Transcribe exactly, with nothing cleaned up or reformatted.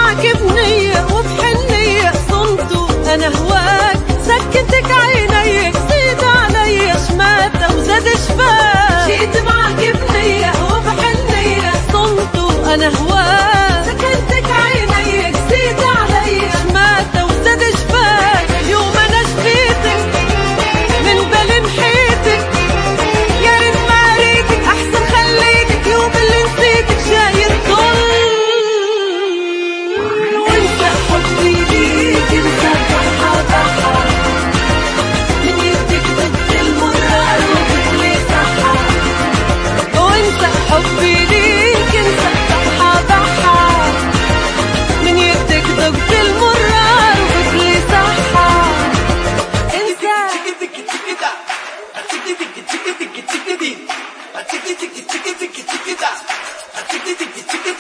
معك بنية وبحنية صنته أنا هواك، سكتك عينيك زيد علي شماتة وزاد شفاك. جيت معك بنية وبحنية صنته أنا هواك، سكتك عينيك زيد علي شماتة وزاد شفاك. يوم أنا شفيتك من بالي محيتك، يا ريت ما ريتك أحسن خليتك. يوم اللي نسيتك جاي الضل، وانسى حبي ليك انسى ضحى ضحى من يدك ضد المرار وبكلي صحى. وانسى حبي ليك انسى ضحى ضحى من يدك ضد المرار وبكلي صحى. انسى Tick